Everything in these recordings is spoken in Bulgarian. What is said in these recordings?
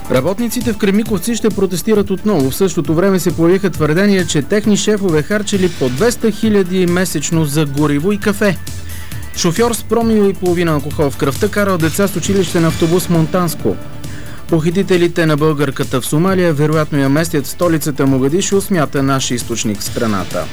Работниците в Кремиковци ще протестират отново. В същото време се появиха твърдения, че техни шефове харчили по 200 000 месечно за гориво и кафе. Шофьор с промил и половина алкохол в кръвта карал деца с училище на автобус Монтанско. Похитителите на българката в Сомалия вероятно я местят в столицата Могадишо, смята наш източник в страната.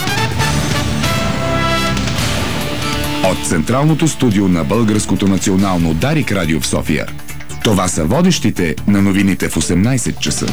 От централното студио на Българското национално Дарик радио в София. Това са водещите на новините в 18 часа.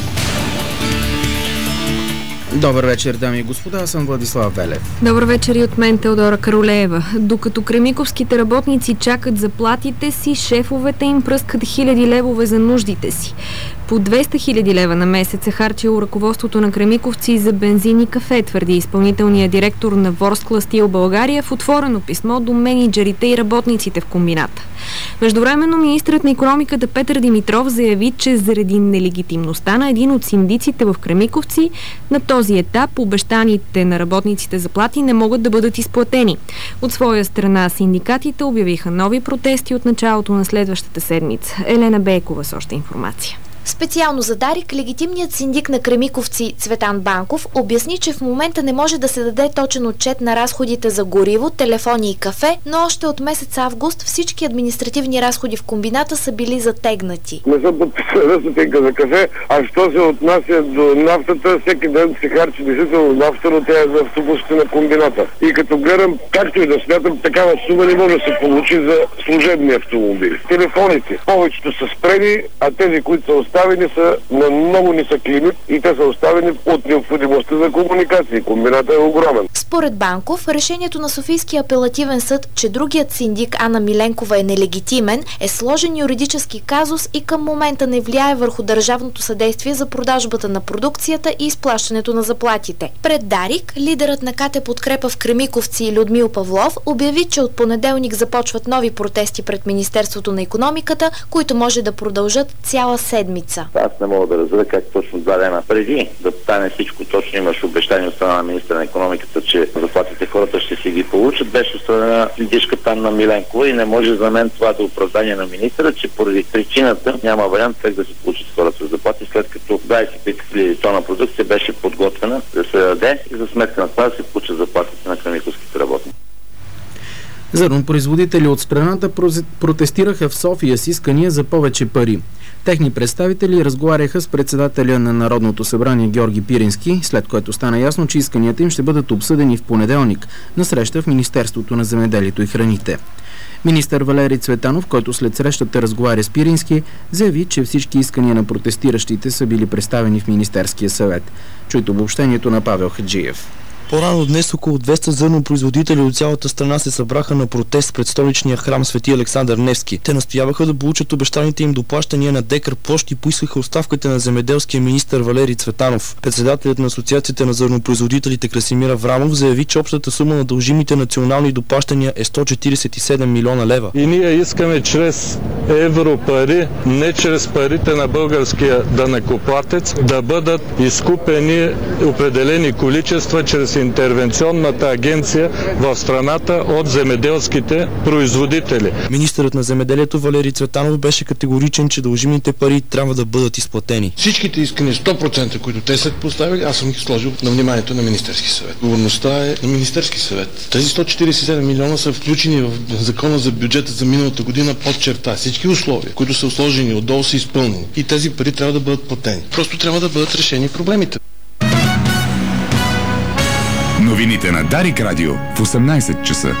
Добър вечер, дами и господа, аз съм Владислав Велев. Добър вечер и от мен, Теодора Каролеева. Докато кремиковските работници чакат заплатите си, шефовете им пръскат хиляди левове за нуждите си. По 200 000 лева на месец е харчило ръководството на Кремиковци за бензин и кафе, твърди изпълнителният директор на Ворскла Стил България в отворено писмо до мениджърите и работниците в комбината. Междувременно министърът на икономиката Петър Димитров заяви, че заради нелегитимността на един от синдиците в Кремиковци, на този етап обещаните на работниците заплати не могат да бъдат изплатени. От своя страна синдикатите обявиха нови протести от началото на следващата седмица. Елена Бейкова с още информация. Специално за Дарик, легитимният синдик на Кремиковци Цветан Банков обясни, че в момента не може да се даде точен отчет на разходите за гориво, телефони и кафе, но още от месец август всички административни разходи в комбината са били затегнати. Не съм подписал стотинка за кафе, а що се отнася до нафтата, всеки ден се харчи действително нафта, но тя е за автобусите на комбината. И като гледам, както и да смятам, такава сума не може да се получи за служебни автомобили. Телефоните, повечето са спрени, а тези, които са оставени, са на много нисък лимит и те са оставени от необходимостта за комуникации. Комбината е огромен. Според Банков, решението на Софийския апелативен съд, че другият синдик Ана Миленкова е нелегитимен, е сложен юридически казус и към момента не влияе върху държавното съдействие за продажбата на продукцията и изплащането на заплатите. Пред Дарик, лидерът на КТ Подкрепа в Кремиковци Людмил Павлов обяви, че от понеделник започват нови протести пред Министерството на икономиката, които може да продължат цяла седмица. Аз не мога да разбера как точно 2 дена преди да стане всичко точно, имаш обещание от страна на министра на икономиката, че заплатите хората ще си ги получат. Беше страна синдичката Анна Миленкова и не може за мен това да е оправдание на министра, че поради причината няма вариант как да се получат хората заплати, след като 25 000 тона продукция беше подготвена да се даде и за сметка на това да се получат заплатите на кремиковските работници. Зърнопроизводители от страната протестираха в София с искания за повече пари. Техни представители разговаряха с председателя на Народното събрание Георги Пирински, след което стана ясно, че исканията им ще бъдат обсъдени в понеделник на среща в Министерството на земеделието и храните. Министър Валери Цветанов, който след срещата разговаря с Пирински, заяви, че всички искания на протестиращите са били представени в Министерския съвет. Чуйте обобщението на Павел Хаджиев. По-рано днес около 200 зърнопроизводители от цялата страна се събраха на протест пред столичния храм Свети Александър Невски. Те настояваха да получат обещаните им доплащания на декар площ и поискаха оставката на земеделския министър Валери Цветанов. Председателят на Асоциацията на зърнопроизводителите Красимир Аврамов заяви, че общата сума на дължимите национални доплащания е 147 милиона лева. И ние искаме чрез европари, не чрез парите на българския данъкоплатец, да бъдат изкупени определени количества чрез интервенционната агенция в страната от земеделските производители. Министърът на земеделието Валери Цветанов беше категоричен, че дължимите пари трябва да бъдат изплатени. Всичките искани 100%, които те са поставили, аз съм ги сложил на вниманието на Министерски съвет. Отговорността е на Министерски съвет. Тези 147 милиона са включени в закона за бюджета за миналата година под черта. Всички условия, които са сложени отдолу, са изпълнени. И тези пари трябва да бъдат платени. Просто трябва да бъдат решени проблемите. Новините на Дарик радио в 18 часа.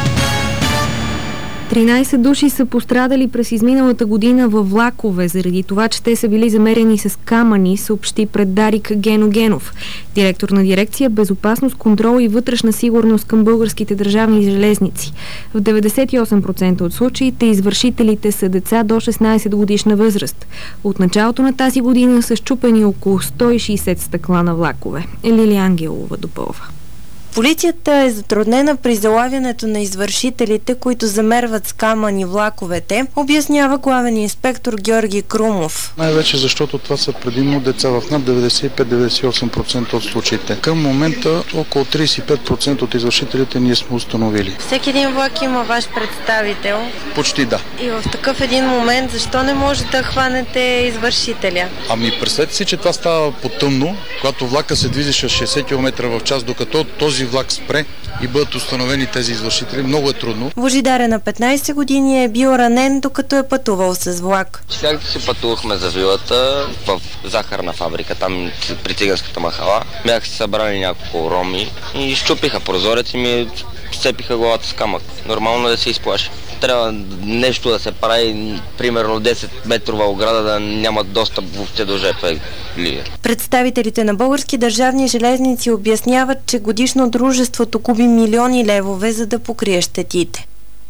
13 души са пострадали през изминалата година във влакове, заради това, че те са били замерени с камъни, съобщи пред Дарик Гено Генов, директор на дирекция Безопасност, контрол и вътрешна сигурност към българските държавни железници. В 98% от случаите извършителите са деца до 16 годишна възраст. От началото на тази година са счупени около 160 стъкла на влакове. Лилия Ангелова допълва. Полицията е затруднена при залавянето на извършителите, които замерват с камъни влаковете, обяснява главен инспектор Георги Крумов. Най-вече защото това са предимно деца в над 95-98% от случаите. Към момента около 35% от извършителите ние сме установили. Всеки един влак има ваш представител? Почти да. И в такъв един момент, защо не може да хванете извършителя? Ами представете си, че това става по-тъмно, когато влака се движеше 60 км в час, докато този влак спре и бъдат установени тези извършители. Много е трудно. Божидар на 15 години е бил ранен, докато е пътувал с влак. Сега си пътувахме за вилата в захарна фабрика, там при циганската махала. Бяха се събрали няколко роми и щупиха прозорец и ми сцепиха главата с камък. Нормално да се изплаши. Трябва нещо да се прави, примерно 10 метрова ограда, да нямат достъп въобще до ЖП линия. Представителите на Български държавни железници обясняват, че годишно дружеството губи милиони левове, за да покрие щетите.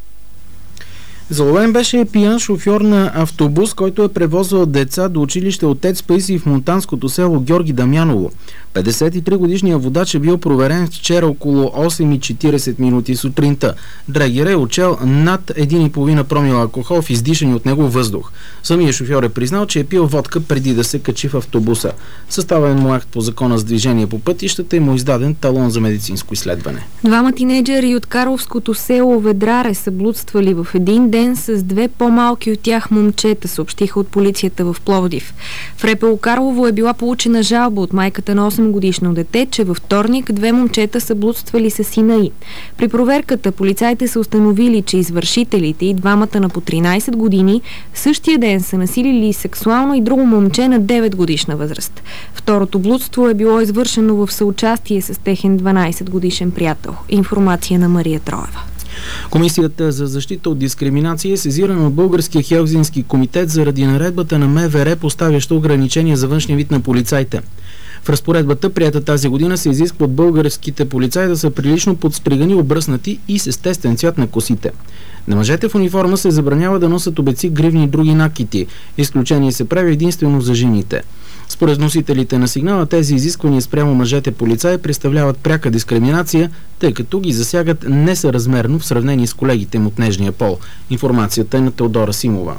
Заловен беше пиян шофьор на автобус, който е превозвал деца до училище Отец Паисий в монтанското село Георги Дамяново. 53-годишният водач е бил проверен вчера около 8:40 минути сутринта. Дрегер е отчел над 1,5 промила алкохол в издишани от него въздух. Самият шофьор е признал, че е пил водка преди да се качи в автобуса. Съставен му акт по закона за движение по пътищата и му издаден талон за медицинско изследване. Двама тинейджери от Карловското село Ведраре са блудствали в един ден с две по-малки от тях момчета, съобщиха от полицията в Пловдив. В РПУ Карлово е била получена жалба от майката на 8-годишно дете, че във вторник две момчета са блудствали с сина й. При проверката полицаите са установили, че извършителите и двамата на по 13 години същия ден са насилили сексуално и друго момче на 9 годишна възраст. Второто блудство е било извършено в съучастие с техен 12 годишен приятел. Информация на Мария Троева. Комисията за защита от дискриминация е сезирана от Българския Хелзински комитет заради наредбата на МВР, поставяща ограничения за външния вид на полицаите. В разпоредбата, приета тази година, се изисква от българските полицаи да са прилично подстригани, обръснати и с естествен цвят на косите. На мъжете в униформа се забранява да носят обеци, гривни и други накити. Изключение се прави единствено за жените. Според носителите на сигнала, тези изисквания спрямо мъжете полицаи представляват пряка дискриминация, тъй като ги засягат несъразмерно в сравнение с колегите им от нежния пол. Информацията е на Теодора Симова.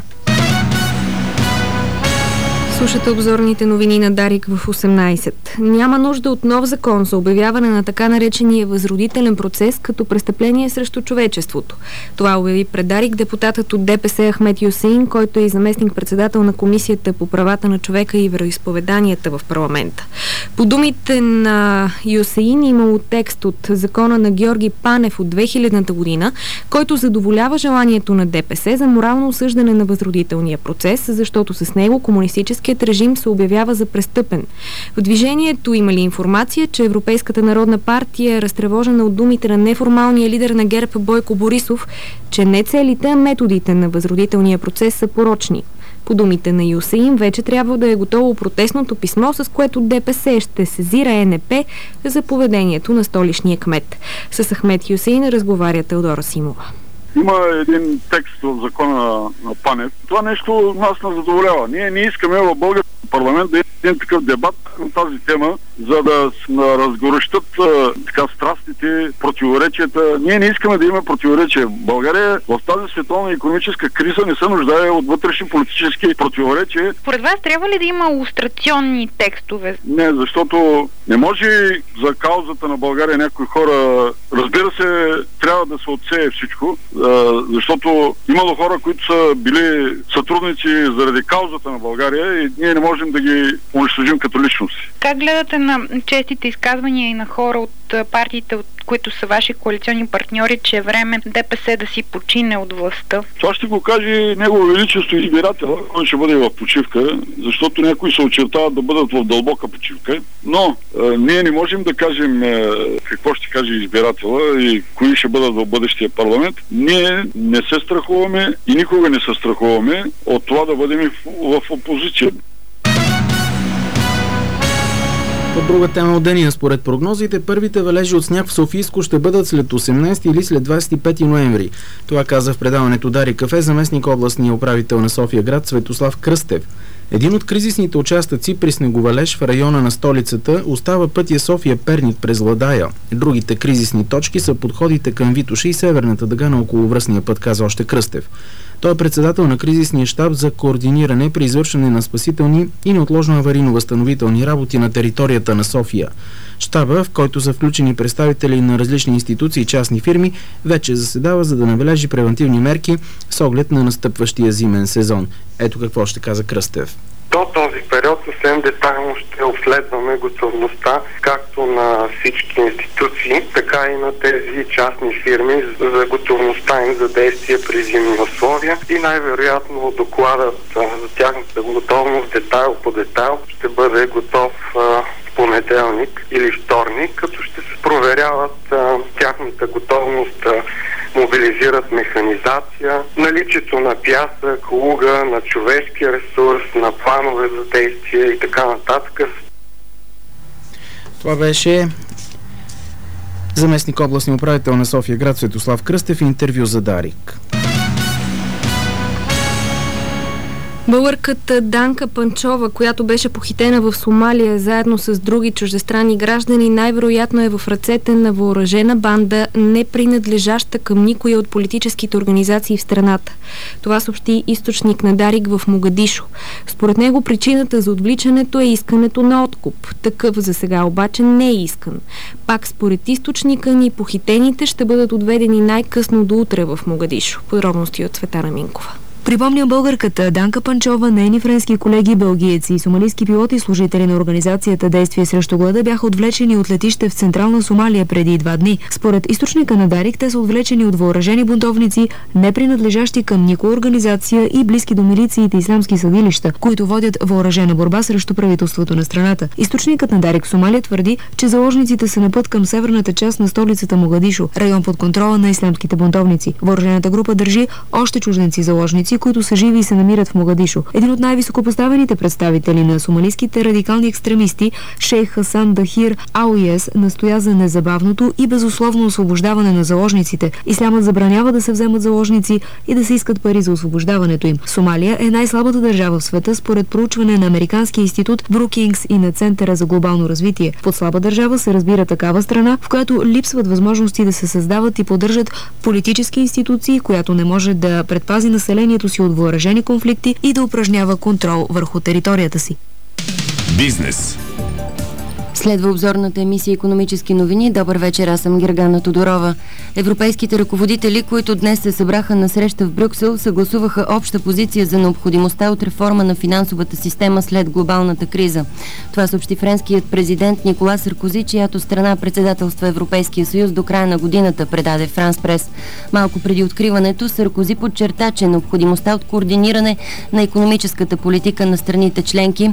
Слушате обзорните новини на Дарик в 18. Няма нужда от нов закон за обявяване на така наречения възродителен процес като престъпление срещу човечеството. Това обяви пред Дарик депутатът от ДПС Ахмед Юсеин, който е и заместник-председател на Комисията по правата на човека и вероизповеданията в парламента. По думите на Юсеин имало текст от закона на Георги Панев от 2000-та година, който задоволява желанието на ДПС за морално осъждане на възродителния процес, защото с него комунистически режим се обявява за престъпен. В движението имали информация, че Европейската народна партия е разтревожена от думите на неформалния лидер на ГЕРБ Бойко Борисов, че не целите, а методите на възродителния процес са порочни. По думите на Юсеин, вече трябва да е готово протестното писмо, с което ДПС ще сезира ЕНП за поведението на столичния кмет. С Ахмед Юсеин разговаря Теодора Симова. Има един текст в закона на Панев. Това нещо нас не задоволява. Ние не искаме в българския парламент да има един такъв дебат на тази тема, за да разгорещат така страстите, противоречията. Ние не искаме да има противоречия. България в тази световна икономическа криза не се нуждае от вътрешни политически противоречия. Според вас трябва ли да има лустрационни текстове? Не, защото не може за каузата на България някои хора, разбира се, трябва да се отсее всичко, защото имало хора, които са били сътрудници заради каузата на България и ние не можем да ги унищожим като личности. Как гледате на честите изказвания и на хора от партиите, от които са ваши коалиционни партньори, че е време ДПС да си почине от властта? Това ще го каже Негово Величество избирател, който ще бъде в почивка, защото някои се очертават да бъдат в дълбока почивка, но ние не можем да кажем какво ще каже избиратела и кои ще бъдат в бъдещия парламент. Ние не се страхуваме и никога не се страхуваме от това да бъдем в опозиция. По друга тема от деня, според прогнозите, първите валежи от сняг в Софийско ще бъдат след 18 или след 25 ноември. Това каза в предаването Дарик кафе заместник областния управител на София град Светослав Кръстев. Един от кризисните участъци при снеговалеж в района на столицата остава пътя София-Перник през Владая. Другите кризисни точки са подходите към Витоша и северната дъга на околовръстния път, каза още Кръстев. Той е председател на кризисния щаб за координиране при извършване на спасителни и неотложно аварийно-възстановителни работи на територията на София. Щаба, в който са включени представители на различни институции и частни фирми, вече заседава, за да набележи превентивни мерки с оглед на настъпващия зимен сезон. Ето какво ще каза Кръстев. До този период съвсем детайлно ще обследваме готовността както на всички институции, така и на тези частни фирми за готовността им за действие при зимни условия и най-вероятно докладът за тяхната готовност детайл по детайл ще бъде готов понеделник или вторник, като ще се проверяват тяхната готовност, мобилизират механизация, наличието на пясък, луга, на човешки ресурс, на планове за действие и така нататък. Това беше заместник областния управител на София град Светослав Кръстев, интервю за Дарик. Българката Данка Панчова, която беше похитена в Сомалия заедно с други чуждестранни граждани, най-вероятно е в ръцете на въоръжена банда, не принадлежаща към никоя от политическите организации в страната. Това съобщи източник на Дарик в Могадишо. Според него причината за отвличането е искането на откуп. Такъв за сега обаче не е искан. Пак според източника ни, похитените ще бъдат отведени най-късно до утре в Могадишо. Подробности от Цветана Минкова. Припомня българката Данка Панчова, нейни френски колеги, белгиеци и сомалийски пилоти и служители на организацията Действие срещу глада бяха отвлечени от летище в Централна Сомалия преди 2 дни. Според източника на Дарик, те са отвлечени от въоръжени бунтовници, не принадлежащи към никоя организация и близки до милициите исламски съдилища, които водят въоръжена борба срещу правителството на страната. Източникът на Дарик в Сомалия твърди, че заложниците са на път към северната част на столицата Могадишо, район под контрола на ислямските бунтовници. Въоръжената група държи още чужденци заложници, които са живи и се намират в Могадишо. Един от най-високопоставените представители на сомалийските радикални екстремисти, шейх Хасан Дахир Ауиес, настоя за незабавното и безусловно освобождаване на заложниците. Ислямът забранява да се вземат заложници и да се искат пари за освобождаването им. Сомалия е най-слабата държава в света според проучване на Американския институт Брукингс и на Центъра за глобално развитие. Под слаба държава се разбира такава страна, в която липсват възможности да се създават и поддържат политически институции, която не може да предпази населението си от въоръжени конфликти и да упражнява контрол върху територията си. Бизнес. Следва обзорната емисия «Икономически новини». Добър вечер, аз съм Гергана Тодорова. Европейските ръководители, които днес се събраха на среща в Брюксел, съгласуваха обща позиция за необходимостта от реформа на финансовата система след глобалната криза. Това съобщи френският президент Никола Саркози, чиято страна председателства Европейския съюз до края на годината, предаде Франс Прес. Малко преди откриването Саркози подчерта, че необходимостта от координиране на икономическата политика на страните членки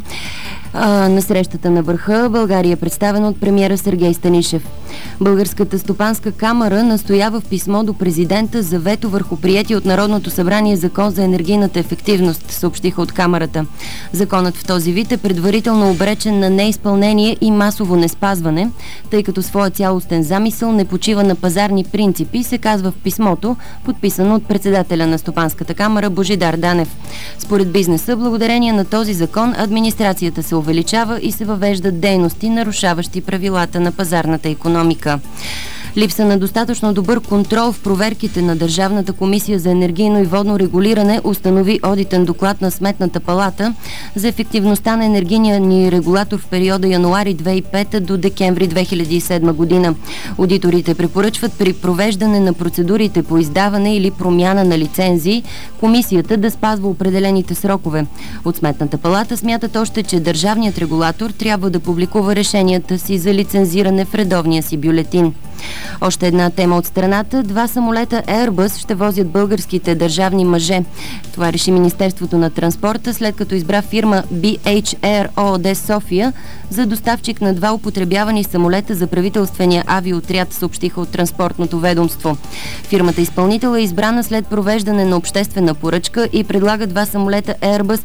на срещата на върха България е представена от премиера Сергей Станишев. Българската стопанска камара настоява в писмо до президента за вето върху приетия от Народното събрание закон за енергийната ефективност, съобщиха от камарата. Законът в този вид е предварително обречен на неизпълнение и масово неспазване, тъй като своя цялостен замисъл не почива на пазарни принципи, се казва в писмото, подписано от председателя на стопанската камара Божидар Данев. Според бизнеса, благодарение на този закон, администрацията се увеличава и се въвеждат дейности, нарушаващи правилата на пазарната икономика. Липса на достатъчно добър контрол в проверките на Държавната комисия за енергийно и водно регулиране установи одитен доклад на Сметната палата за ефективността на енергийния ни регулатор в периода януари 2005 до декември 2007 година. Одиторите препоръчват при провеждане на процедурите по издаване или промяна на лицензии комисията да спазва определените срокове. От Сметната палата смятат още, че държавният регулатор трябва да публикува решенията си за лицензиране в редовния си бюлетин. Още една тема от страната. 2 самолета Airbus ще возят българските държавни мъже. Това реши Министерството на транспорта, след като избра фирма BHR ООД София за доставчик на 2 употребявани самолета за правителствения авиоотряд, съобщиха от Транспортното ведомство. Фирмата изпълнител е избрана след провеждане на обществена поръчка и предлага 2 самолета Airbus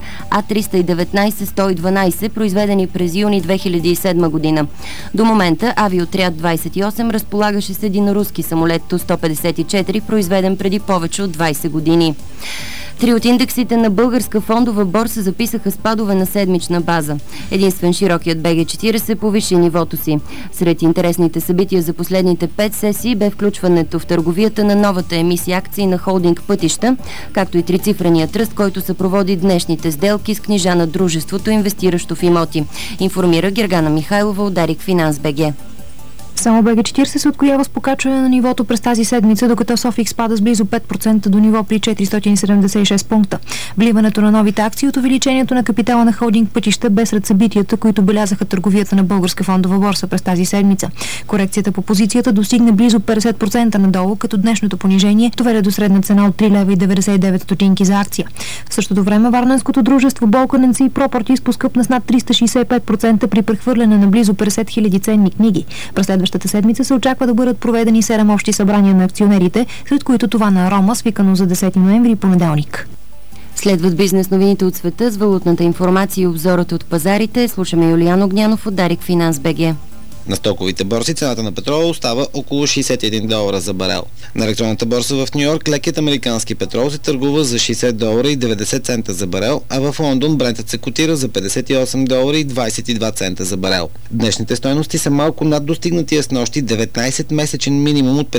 A319-112, произведени през юни 2007 година. До момента авиоотряд 28 разполагаше с един руски самолет Ту-154, произведен преди повече от 20 години. 3 от индексите на българска фондова борса записаха спадове на седмична база. Единствен широкият БГ40 повиши нивото си. Сред интересните събития за последните 5 сесии бе включването в търговията на новата емисия акции на холдинг Пътища, както и трицифреният ръст, който съпроводи днешните сделки с книжа на дружеството, инвестиращо в имоти. Информира Гергана Михайлова от Дарик Финанс БГ. Само БГ40 се откроява с покачване на нивото през тази седмица, докато Софикс спада с близо 5% до ниво при 476 пункта. Вливането на новите акции от увеличението на капитала на холдинг Пътища бе сред събитията, които белязаха търговията на българска фондова борса през тази седмица. Корекцията по позицията достигна близо 50% надолу, като днешното понижение доведе до средна цена от 3,99 лева за акция. В същото време варненското дружество Болканенци и Пропорти поскъпна с над 365% при прехвърляне на близо 50 000 ценни книги. През следващата седмица се очаква да бъдат проведени 7 общи събрания на акционерите, сред които това на Арома, свикано за 10 ноември понеделник. Следват бизнес новините от света с валутната информация и обзорът от пазарите. Слушаме Юлиян Огнянов от Дарик Финанс БГ. На стоковите борси цената на петрола остава около $61 за барел. На електронната борса в Нью-Йорк лекият американски петрол се търгува за $60.90 за барел, а в Лондон брентът се котира за $58.22 за барел. Днешните стойности са малко над достигнатия снощи 19-месечен минимум от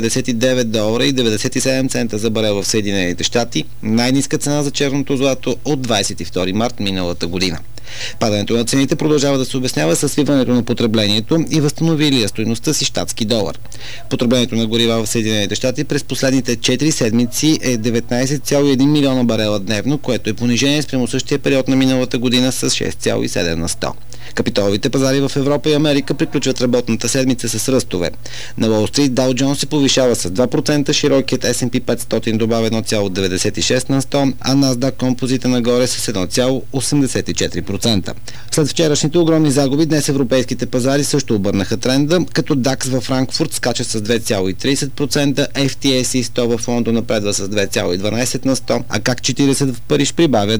$59.97 за барел в Съединените щати, най-ниска цена за черното злато от 22 март миналата година. Падането на цените продължава да се обяснява със свиването на потреблението и възстановилия стойността си щатски долар. Потреблението на горива в Съединените щати през последните 4 седмици е 19,1 милиона барела дневно, което е понижение спрямо същия период на миналата година с 6,7 на 100. Капиталовите пазари в Европа и Америка приключват работната седмица с ръстове. На Уол Стрит Дау Джонс се повишава с 2%, широкият S&P 500 добавя 1,96 на 100, а Насдак композита нагоре с 1,84%. След вчерашните огромни загуби, днес европейските пазари също обърнаха тренда, като DAX във Франкфурт скача с 2,30%, FTSE 100 в Лондон напредва с 2,12 на 100, а CAC 40 в Париж прибавя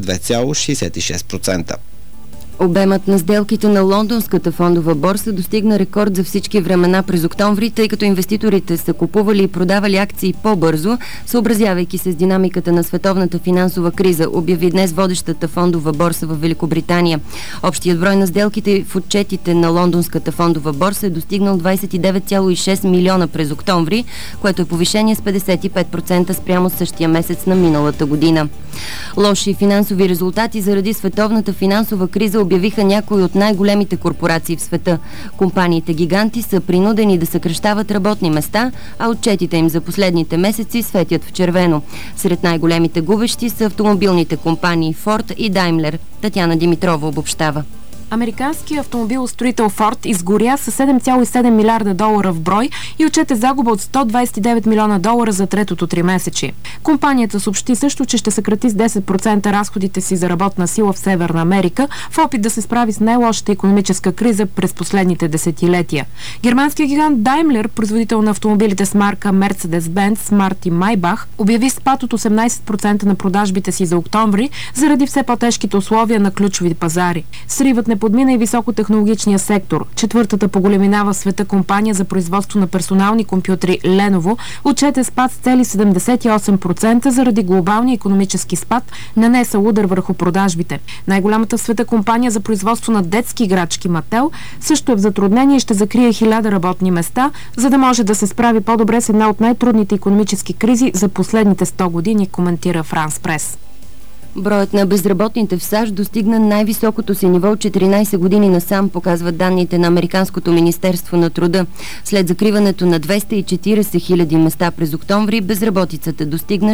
2,66%. Обемът на сделките на лондонската фондова борса достигна рекорд за всички времена през октомври, тъй като инвеститорите са купували и продавали акции по-бързо, съобразявайки се с динамиката на световната финансова криза, обяви днес водещата фондова борса в Великобритания. Общият брой на сделките в отчетите на лондонската фондова борса е достигнал 29,6 милиона през октомври, което е повишение с 55% спрямо същия месец на миналата година. Лоши финансови резултати заради световната финансова криза обявиха някои от най-големите корпорации в света. Компаниите гиганти са принудени да съкращават работни места, а отчетите им за последните месеци светят в червено. Сред най-големите губещи са автомобилните компании Ford и Daimler. Татяна Димитрова обобщава. Американският автомобилостроител Форд изгоря с $7,7 милиарда в брой и отчете загуба от $129 милиона за третото тримесечие. Компанията съобщи също, че ще съкрати с 10% разходите си за работна сила в Северна Америка в опит да се справи с най-лошата икономическа криза през последните десетилетия. Германският гигант Daimler, производител на автомобилите с марка Mercedes-Benz, Smart и Maybach, обяви спад от 18% на продажбите си за октомври заради все по-тежките условия на ключови пазари. Сривът не подмина и високотехнологичния сектор. Четвъртата по големина в света компания за производство на персонални компютри Lenovo отчете спад с цели 78% заради глобалния икономически спад, нанесъл удар върху продажбите. Най-голямата в света компания за производство на детски играчки Mattel също е в затруднение и ще закрие 1000 работни места, за да може да се справи по-добре с една от най-трудните икономически кризи за последните 100 години, коментира Франс Прес. Броят на безработните в САЩ достигна най-високото си ниво от 14 години насам, показват данните на Американското министерство на труда. След закриването на 240 хиляди места през октомври, безработицата достигна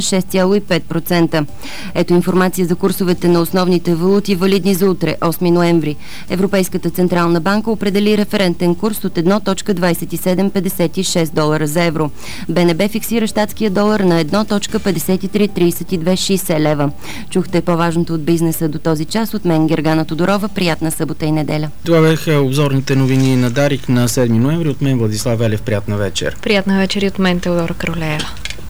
6,5%. Ето информация за курсовете на основните валути, валидни за утре, 8 ноември. Европейската централна банка определи референтен курс от 1,2756 за евро. БНБ фиксира щатския долар на 1,533260 лева. Чухте по-важното от бизнеса до този час. От мен Гергана Тодорова. Приятна събота и неделя. Това бяха обзорните новини на Дарик на 7 ноември. От мен Владислав Велев. Приятна вечер. Приятна вечер и от мен Теодора Каролеева.